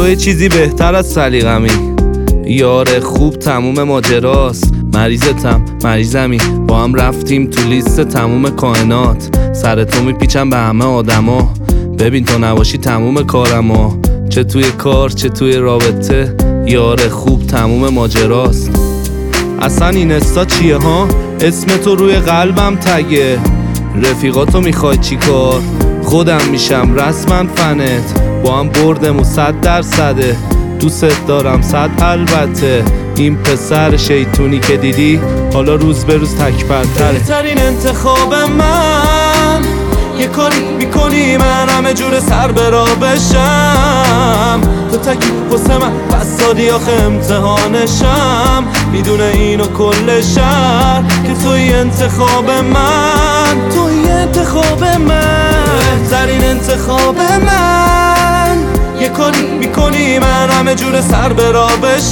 تو چیزی بهتر از سلیقمی. یار خوب تموم ماجراست، مریضتم مریضمی، با هم رفتیم تو لیست تموم کائنات. سر تو میپیچم به همه آدما، ببین تو نباشی تموم کارما. چه توی کار چه توی رابطه، یار خوب تموم ماجراست. اصلا این استا چیه ها؟ اسم تو روی قلبم تگه. رفیقاتو میخوای چی کار؟ خودم میشم رسما فنت. با هم بردم و 100%. دوست دارم 100 البته. این پسر شیطونی که دیدی حالا روز به روز تکبرتره. بهترین انتخاب من یه کاری میکنی من همه جور سر برا بشم. تو تکی واسه من بس دادی آخه امتحانشم. میدونه اینو کل شهر که توی انتخاب من، توی انتخاب من. بهترین انتخاب من یه کاری میکنی من همه جور سر برا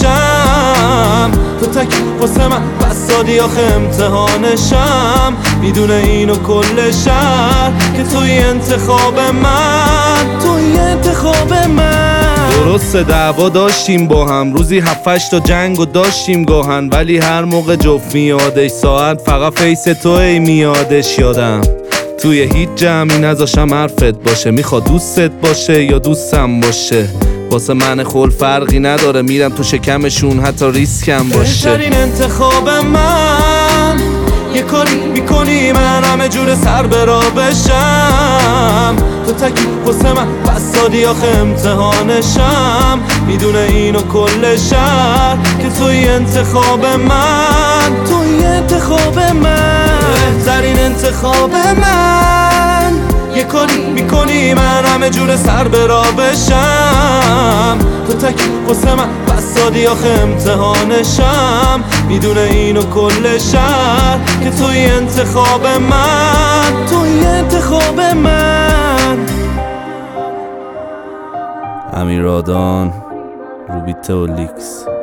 بشم. تو تکی واسه من بس دادی آخه امتحانشم. میدونه اینو کل شهر که توی انتخاب من، توی انتخاب من. درسته دعوا داشتیم با هم، روزی 7-8 تا جنگو داشتیم گاهن. ولی هر موقع جفت میادش ساعت فقط فیس توی میادش یادم. توی هیچ جمعی نذاشم حرفت باشه، میخواد دوستت باشه یا دوستم باشه. واسه من خل فرقی نداره، میرم تو شکمشون حتی ریسکم باشه. بهترین انتخاب من یه کاری میکنی من همه جور سر برا بشم. تو تکی واسه من بس دادی آخه امتحانشم. میدونه اینو کل شهر که توی انتخاب من، توی انتخاب من. بهترین انتخاب من یه کاری میکنی من همه جور سر برا بشم. تو تکی واسه من بس دادی آخه امتحانشم. میدونه اینو کل شهر که توی انتخاب من، توی انتخاب من. امیرادان، روبیته و لیکس.